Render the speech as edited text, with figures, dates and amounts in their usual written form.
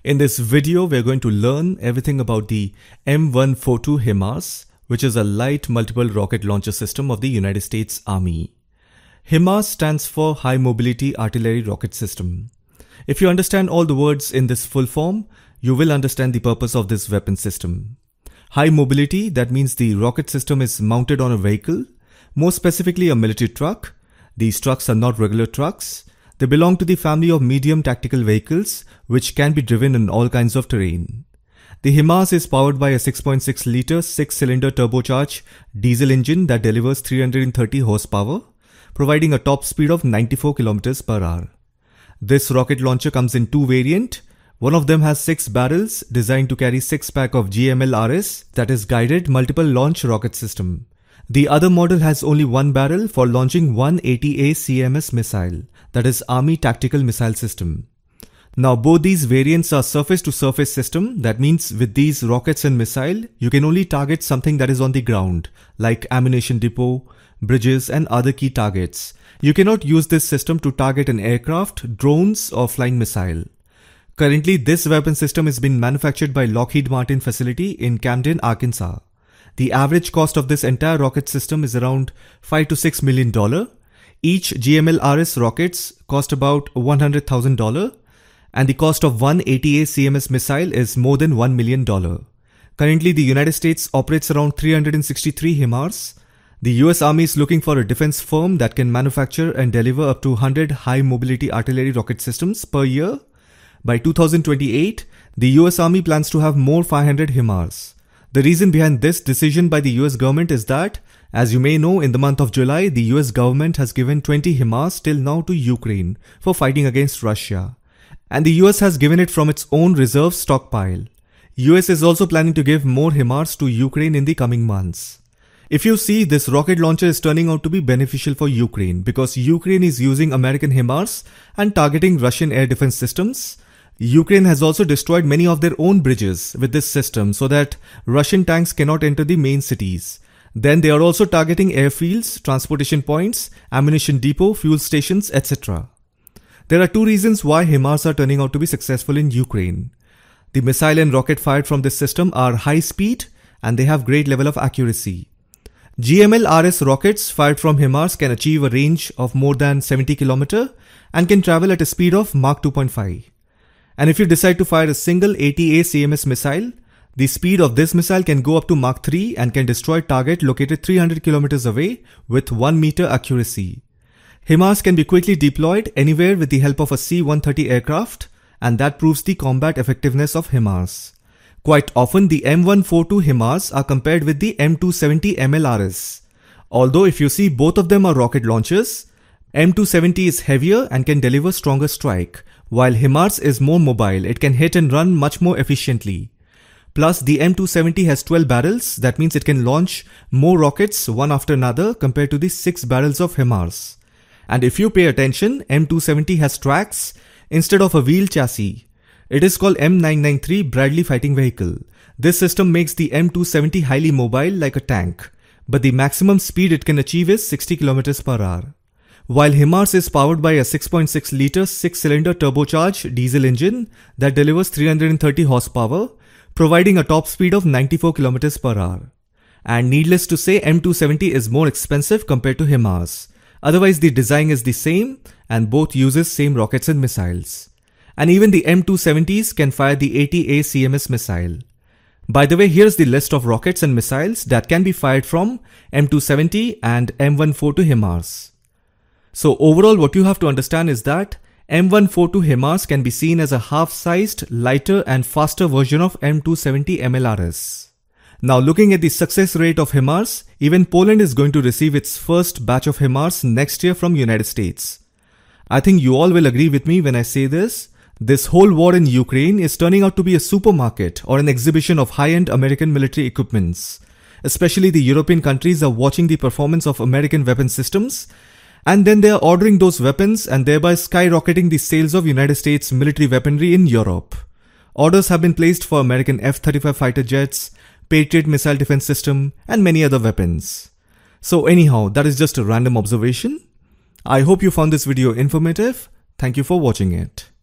In this video, we're going to learn everything about the M142 HIMARS, which is a light multiple rocket launcher system of the United States Army. HIMARS stands for High Mobility Artillery Rocket System. If you understand all the words in this full form, you will understand the purpose of this weapon system. High mobility, that means the rocket system is mounted on a vehicle, more specifically a military truck. These trucks are not regular trucks. They belong to the family of medium tactical vehicles which can be driven in all kinds of terrain. The HIMARS is powered by a 6.6 liter 6-cylinder turbocharged diesel engine that delivers 330 horsepower, providing a top speed of 94 km per hour. This rocket launcher comes in two variants. One of them has 6 barrels designed to carry 6-pack of GMLRS, that is Guided Multiple Launch Rocket System. The other model has only one barrel for launching one ATACMS missile, that is Army Tactical Missile System. Now both these variants are surface-to-surface system. That means with these rockets and missile, you can only target something that is on the ground, like ammunition depot, bridges and other key targets. You cannot use this system to target an aircraft, drones or flying missile. Currently, this weapon system is being manufactured by Lockheed Martin facility in Camden, Arkansas. The average cost of this entire rocket system is around $5 to $6 million. Each GMLRS rockets cost about $100,000 and the cost of one ATACMS missile is more than $1 million. Currently, the United States operates around 363 HIMARS. The US Army is looking for a defense firm that can manufacture and deliver up to 100 high mobility artillery rocket systems per year. By 2028, the US Army plans to have more 500 HIMARS. The reason behind this decision by the US government is that, as you may know, in the month of July, the US government has given 20 HIMARS till now to Ukraine for fighting against Russia. And the US has given it from its own reserve stockpile. US is also planning to give more HIMARS to Ukraine in the coming months. If you see, this rocket launcher is turning out to be beneficial for Ukraine because Ukraine is using American HIMARS and targeting Russian air defense systems. Ukraine has also destroyed many of their own bridges with this system so that Russian tanks cannot enter the main cities. Then they are also targeting airfields, transportation points, ammunition depot, fuel stations, etc. There are two reasons why HIMARS are turning out to be successful in Ukraine. The missile and rocket fired from this system are high speed and they have great level of accuracy. GMLRS rockets fired from HIMARS can achieve a range of more than 70 km and can travel at a speed of Mach 2.5. And if you decide to fire a single ATACMS missile, the speed of this missile can go up to Mach 3 and can destroy target located 300 km away with 1 meter accuracy. HIMARS can be quickly deployed anywhere with the help of a C-130 aircraft, and that proves the combat effectiveness of HIMARS. Quite often, the M142 HIMARS are compared with the M270 MLRS. Although if you see, both of them are rocket launchers, M270 is heavier and can deliver stronger strike, while HIMARS is more mobile. It can hit and run much more efficiently. Plus, the M270 has 12 barrels, that means it can launch more rockets one after another compared to the 6 barrels of HIMARS. And if you pay attention, M270 has tracks instead of a wheel chassis. It is called M993 Bradley Fighting Vehicle. This system makes the M270 highly mobile like a tank, but the maximum speed it can achieve is 60 km per hour. While HIMARS is powered by a 6.6 liter 6-cylinder turbocharged diesel engine that delivers 330 horsepower, providing a top speed of 94 km per hour. And needless to say, M270 is more expensive compared to HIMARS. Otherwise, the design is the same and both uses same rockets and missiles. And even the M270s can fire the ATACMS missile. By the way, here's the list of rockets and missiles that can be fired from M270 and M142 HIMARS. So overall, what you have to understand is that M142 HIMARS can be seen as a half-sized, lighter and faster version of M270 MLRS. Now looking at the success rate of HIMARS, even Poland is going to receive its first batch of HIMARS next year from United States. I think you all will agree with me when I say this. This whole war in Ukraine is turning out to be a supermarket or an exhibition of high-end American military equipments. Especially the European countries are watching the performance of American weapon systems, and then they are ordering those weapons and thereby skyrocketing the sales of United States military weaponry in Europe. Orders have been placed for American F-35 fighter jets, Patriot missile defense system, and many other weapons. So anyhow, that is just a random observation. I hope you found this video informative. Thank you for watching it.